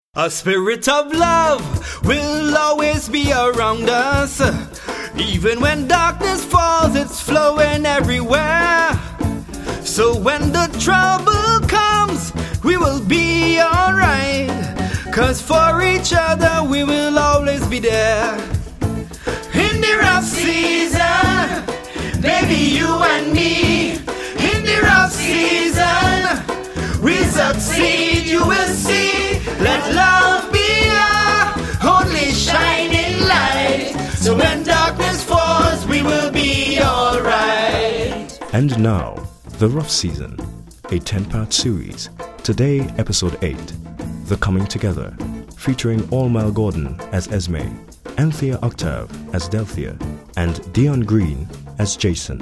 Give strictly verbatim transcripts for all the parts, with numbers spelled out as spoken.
A spirit of love will always be around us. Even when darkness falls, it's flowing everywhere. So when the trouble comes, we will be alright. Cause for each other we will always be there. In the rough season, baby, you and me. In the rough season, we succeed, you will see. Let love be our only shining light. So when darkness falls, we will be alright. And now, The Rough Season, a ten-part series. Today, episode eight, The Coming Together, featuring Allmal Gordon as Esme, Anthea Octave as Delthea, and Dion Green as Jason.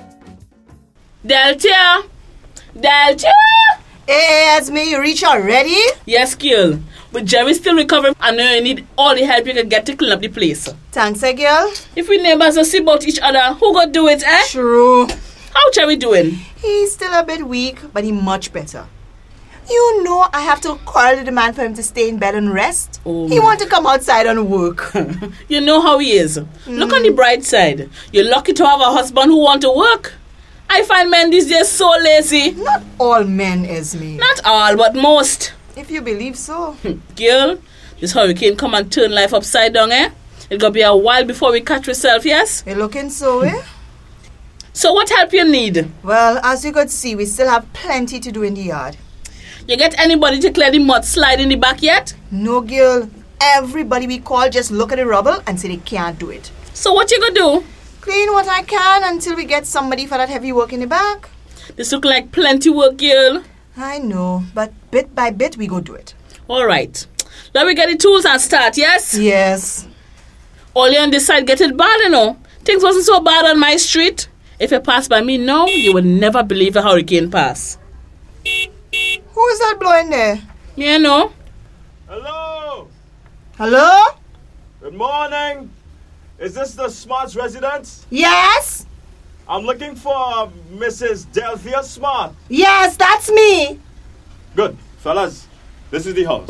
Delthea! Delthea! Hey, Esme, you reach already? Yes, girl. But Jerry still recovering. I know you need all the help you can get to clean up the place. Thanks, eh, girl. If we neighbors don't see about each other, who gonna do it, eh? True. How Jerry doing? He's still a bit weak, but he much better. You know I have to quarrel with the man for him to stay in bed and rest. Oh. He want to come outside and work. You know how he is. Mm. Look on the bright side. You're lucky to have a husband who want to work. I find men these days so lazy. Not all men, Esme. Not all, but most. If you believe so. Girl, this hurricane come and turn life upside down, eh? It's gonna be a while before we catch ourselves, yes? You're looking so, eh? So what help you need? Well, as you could see, we still have plenty to do in the yard. You get anybody to clear the mud slide in the back yet? No, girl. Everybody we call just look at the rubble and say they can't do it. So what you gonna do? Clean what I can until we get somebody for that heavy work in the back. This look like plenty work, girl. I know, but bit by bit we go do it. All right. Let me get the tools and start, yes? Yes. All you on this side get it bad, you know. Things wasn't so bad on my street. If you pass by me now, you will never believe a hurricane pass. Who is that blowing there? You know. Hello? Hello? Good morning. Is this the Smart's residence? Yes? I'm looking for Missus Delthea Smart. Yes, that's me. Good. Fellas, this is the house.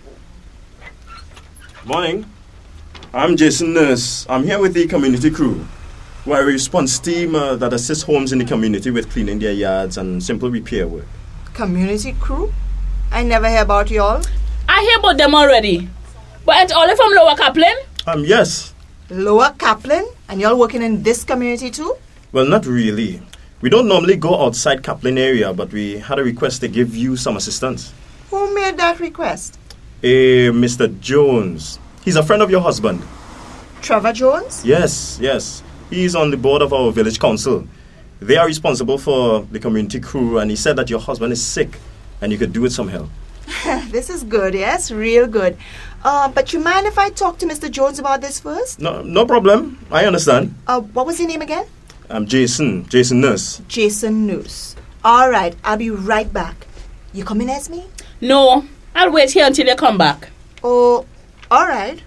Morning. I'm Jason Nurse. I'm here with the community crew. We're a response team uh, that assists homes in the community with cleaning their yards and simple repair work. Community crew? I never hear about y'all. I hear about them already. But ain't all from Lower Kaplan? Um, yes. Lower Kaplan? And y'all working in this community too? Well, not really. We don't normally go outside Kaplan area, but we had a request to give you some assistance. Who made that request? A Mister Jones. He's a friend of your husband. Trevor Jones? Yes, yes. He's on the board of our village council. They are responsible for the community crew, and he said that your husband is sick and you could do with some help. This is good, yes, real good. Uh, but you mind if I talk to Mister Jones about this first? No, no problem. I understand. Uh, what was your name again? I'm Jason, Jason Nurse. Jason Nurse. All right, I'll be right back. You coming, Esme? No, I'll wait here until you come back. Oh, all right.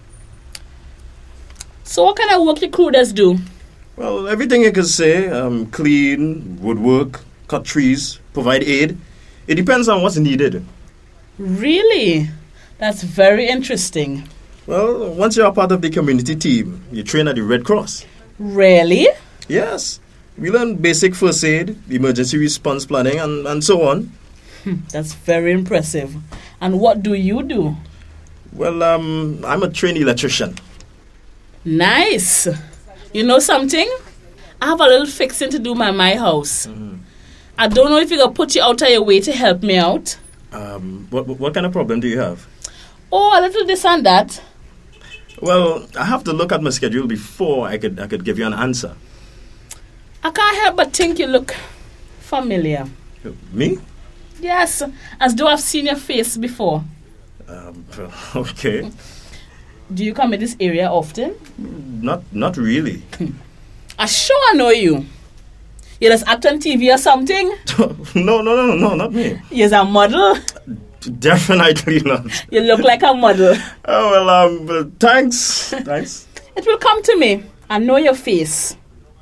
So what kind of work your crew does do? Well, everything you can say. Um, clean, woodwork, cut trees, provide aid. It depends on what's needed. Really? That's very interesting. Well, once you're a part of the community team, you train at the Red Cross. Really? Yes. We learn basic first aid, emergency response planning, and, and so on. That's very impressive. And what do you do? Well, um, I'm a trained electrician. Nice. You know something? I have a little fixing to do by my house. Mm-hmm. I don't know if you're going to put you out of your way to help me out. Um, what, what kind of problem do you have? Oh, a little this and that. Well, I have to look at my schedule before I could I could give you an answer. I can't help but think you look familiar. Me? Yes, as though I've seen your face before. Um, okay. Do you come in this area often? Not not really. I sure I know you. You just act on T V or something? no, no, no, no, not me. You're a model? Definitely not. You look like a model. Oh, well, um, uh, thanks. Thanks. It will come to me. I know your face.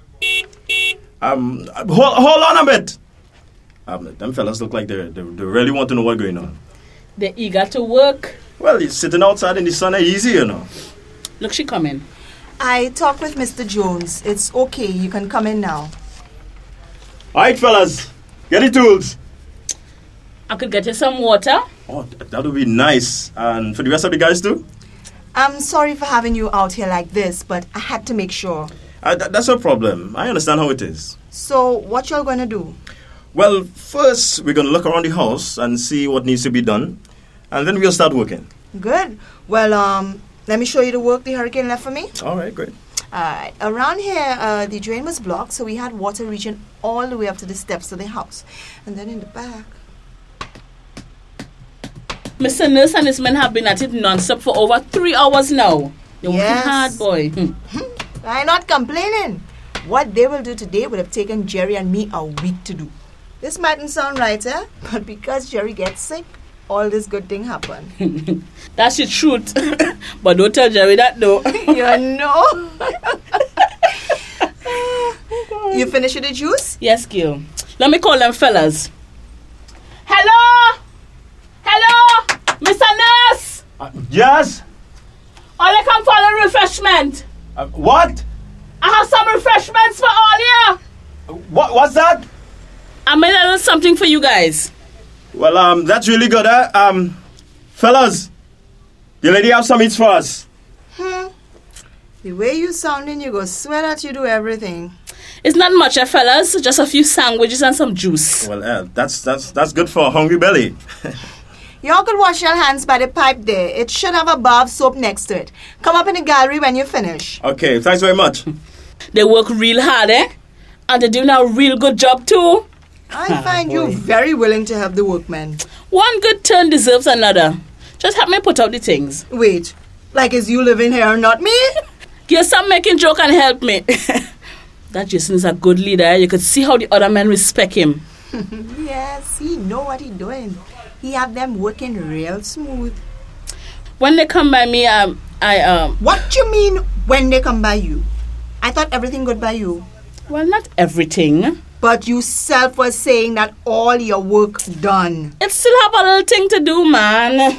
Um, hold, hold on a bit. Um, them fellas look like they they really want to know what's going on. They're eager to work. Well, you're sitting outside in the sun are easy, you know. Look, she coming. I talked with Mister Jones. It's okay. You can come in now. All right, fellas. Get the tools. I could get you some water. Oh, th- that would be nice. And for the rest of the guys, too? I'm sorry for having you out here like this, but I had to make sure. Uh, th- that's no problem. I understand how it is. So, what y'all gonna do? Well, first, we're going to look around the house and see what needs to be done. And then we'll start working. Good. Well, um, let me show you the work the hurricane left for me. All right, great. Alright, around here, uh, the drain was blocked, so we had water reaching all the way up to the steps of the house. And then in the back... Mister Nurse and his men have been at it non-stop for over three hours now. You're Yes. working hard, boy. Hmm. I'm not complaining. What they will do today would have taken Jerry and me a week to do. This mightn't sound right, eh? But because Jerry gets sick, all this good thing happen. That's the truth. But don't tell Jerry that, though. You know? You finished with the juice? Yes, Gil. Let me call them fellas. Hello? Hello? Mister Nurse? Uh, yes? All you come for a refreshment. Uh, what? I have some refreshments for all you. What? What's that? I made a little something for you guys. Well, um, that's really good, eh? Um, fellas, the lady have some eats for us. Hmm. The way you sounding, you go swear that you do everything. It's not much, eh, fellas. Just a few sandwiches and some juice. Well, uh, that's that's that's good for a hungry belly. Y'all could wash your hands by the pipe there. It should have a bar of soap next to it. Come up in the gallery when you finish. Okay, thanks very much. They work real hard, eh? And they're doing a real good job, too. I find you very willing to help the workmen. One good turn deserves another. Just help me put out the things. Wait, like is you living here, not me? Give some making joke and help me. That Jason is a good leader. You could see how the other men respect him. Yes, he know what he doing. He have them working real smooth. When they come by me, um, I um. What you mean when they come by you? I thought everything good by you. Well, not everything. But you self was saying that all your work done. It still have a little thing to do, man.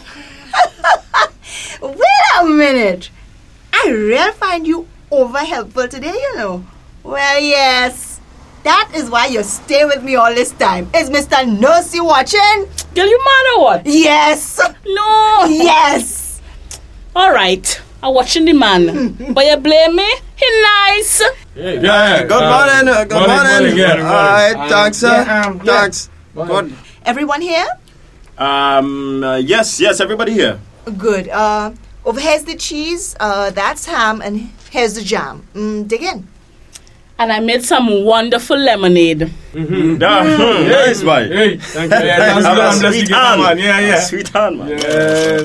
Wait a minute. I really find you over helpful today, you know. Well, yes. That is why you stay with me all this time. Is Mister Nurse you watching? Girl, you mad or what? Yes. No. Yes. All right. I'm watching the man. But you blame me? He nice. Yeah, Yeah, good uh, morning. Uh, good morning, morning. morning, yeah, morning. All right, thanks, sir. Yeah, um, yeah. Thanks. Good. Everyone here? Um, uh, yes, yes, everybody here. Good. Uh, over here's the cheese. Uh, that's ham, and here's the jam. Mm, dig in. And I made some wonderful lemonade. Mm-hmm. Yeah, hmm, nice, boy. Hey, thank you. Yeah, that's Have good. a I'm blessed to sweet get that, hand. man. Yeah, yeah. Sweet hand, man. Yeah.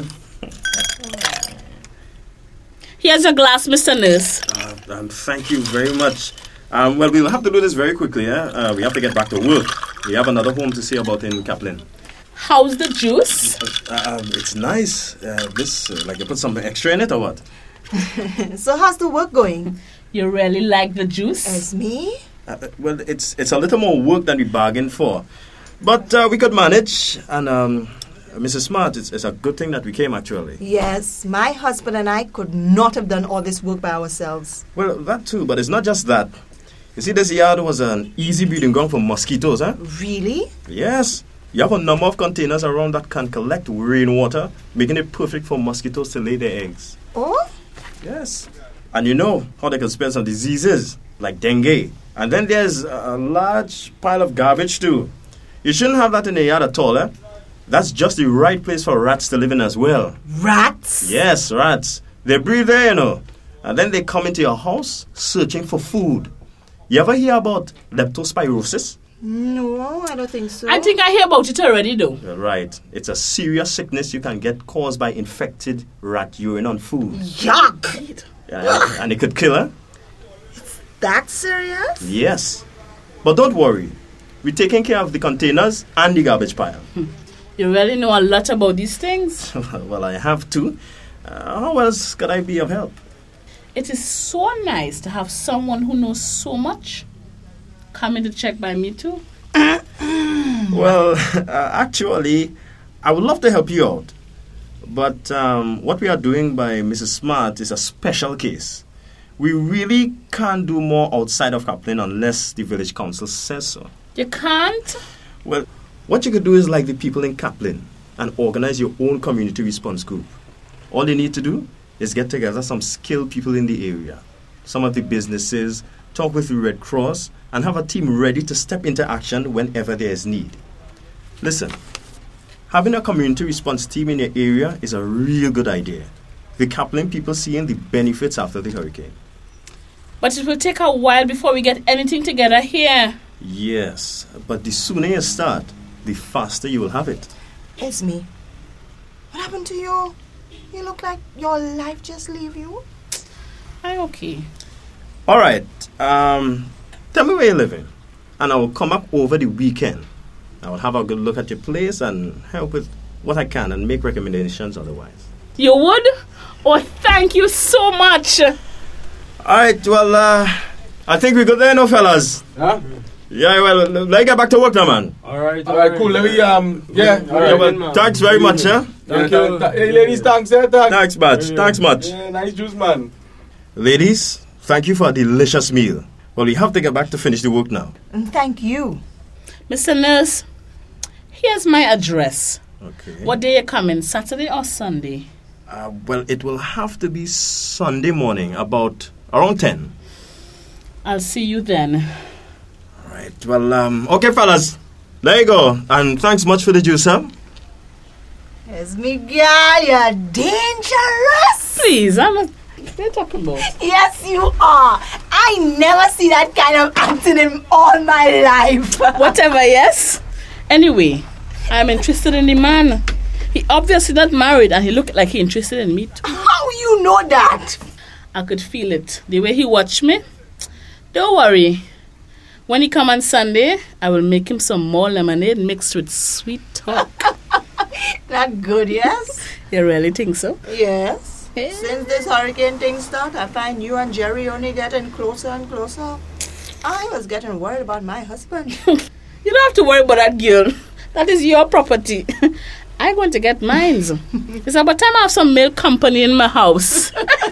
Here's your glass, Mister Nurse. Uh, um, thank you very much. Um, well, we'll have to do this very quickly, yeah? Uh, we have to get back to work. We have another home to see about in Kaplan. How's the juice? Uh, um, it's nice. Uh, this, uh, like, you put something extra in it or what? So how's the work going? You really like the juice? As me? Uh, well, it's it's a little more work than we bargained for. But uh, we could manage. And, um, Missus Smart, it's, it's a good thing that we came, actually. Yes, my husband and I could not have done all this work by ourselves. Well, that too, but it's not just that. You see, this yard was an easy breeding ground for mosquitoes, huh? Really? Yes. You have a number of containers around that can collect rainwater, making it perfect for mosquitoes to lay their eggs. Oh? Yes. And you know how they can spread some diseases, like dengue. And then there's a large pile of garbage, too. You shouldn't have that in the yard at all, eh? That's just the right place for rats to live in as well. Rats? Yes, rats. They breathe there, you know. And then they come into your house searching for food. You ever hear about leptospirosis? No, I don't think so. I think I hear about it already, though. You're right. It's a serious sickness you can get caused by infected rat urine on food. Yuck! Yeah, and it could kill her. That serious? Yes. But don't worry. We're taking care of the containers and the garbage pile. You really know a lot about these things. Well, I have to. Uh, how else could I be of help? It is so nice to have someone who knows so much coming to check by me too. Well, uh, actually, I would love to help you out. But um, what we are doing by Missus Smart is a special case. We really can't do more outside of Kaplan unless the village council says so. You can't? Well, what you could do is like the people in Kaplan and organize your own community response group. All you need to do is get together some skilled people in the area, some of the businesses, talk with the Red Cross, and have a team ready to step into action whenever there is need. Listen, having a community response team in your area is a real good idea. The Kaplan people seeing the benefits after the hurricane. But it will take a while before we get anything together here. Yes, but the sooner you start, the faster you will have it. Esme, what happened to you? You look like your life just leave you. I'm okay. All right, um, tell me where you're living, and I will come up over the weekend. I will have a good look at your place and help with what I can and make recommendations otherwise. You would? Oh, thank you so much. All right, well, uh, I think we're good there, no, fellas? Huh? Yeah, well, let's get back to work now, man. All right, all right, cool. Let me, um, yeah, all right. Yeah, well, thanks very much, yeah? Thank you. Hey, ladies, thanks, eh? Thanks. Thanks much, thanks much. Yeah, nice juice, man. Ladies, thank you for a delicious meal. Well, we have to get back to finish the work now. And thank you. Mister Nurse, here's my address. Okay. What day you coming, Saturday or Sunday? Uh, well, it will have to be Sunday morning, about around ten. I'll see you then. All right, well, um, okay, fellas. There you go. And thanks much for the juice, huh? Esme, girl, you're dangerous. Please, I'm not... What are you talking about? Yes, you are. I never see that kind of acting in all my life. Whatever, yes? Anyway, I'm interested in the man. He obviously not married and he looked like he interested in me too. How you know that? I could feel it. The way he watched me. Don't worry. When he come on Sunday, I will make him some more lemonade mixed with sweet talk. That good, yes? You really think so? Yes. Since this hurricane thing started, I find you and Jerry only getting closer and closer. I was getting worried about my husband. You don't have to worry about that girl. That is your property. I'm going to get mine. It's about time I have some male company in my house.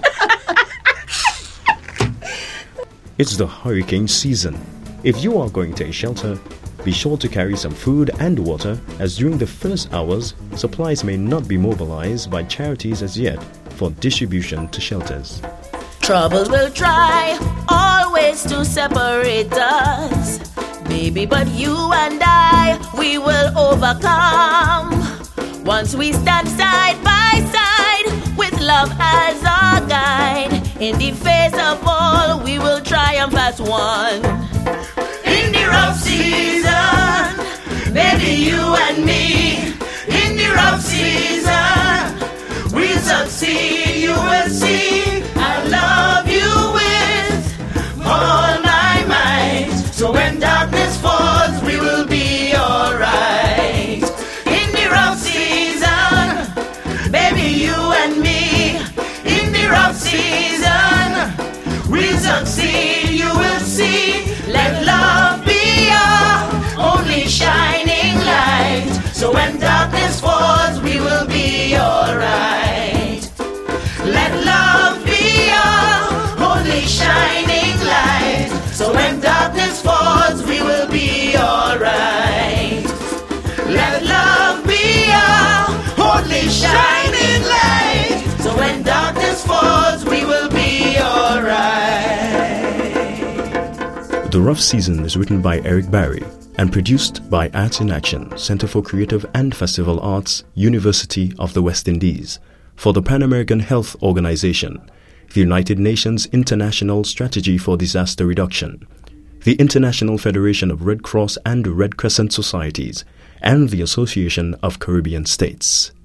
It's the hurricane season. If you are going to a shelter, be sure to carry some food and water, as during the first hours, supplies may not be mobilized by charities as yet for distribution to shelters. Trouble will try always to separate us, baby, but you and I, we will overcome. Once we stand side by side with love as our guide, in the face of all, we will triumph as one. In the rough season, baby, you and me. In the rough season, we'll succeed, you will see. I love you with all my might. So when darkness falls, we will be alright. In the rough season, baby, you and me. In the rough season, we'll succeed, you will see. Let love be our only shining light. So when darkness falls, we will be alright. Let love be our only shining light. So when darkness falls, we will be alright. Let love be our only shining light. So when darkness falls, we will be alright. The Rough Season is written by Eric Barry and produced by Arts in Action, Center for Creative and Festival Arts, University of the West Indies, for the Pan American Health Organization, the United Nations International Strategy for Disaster Reduction, the International Federation of Red Cross and Red Crescent Societies, and the Association of Caribbean States.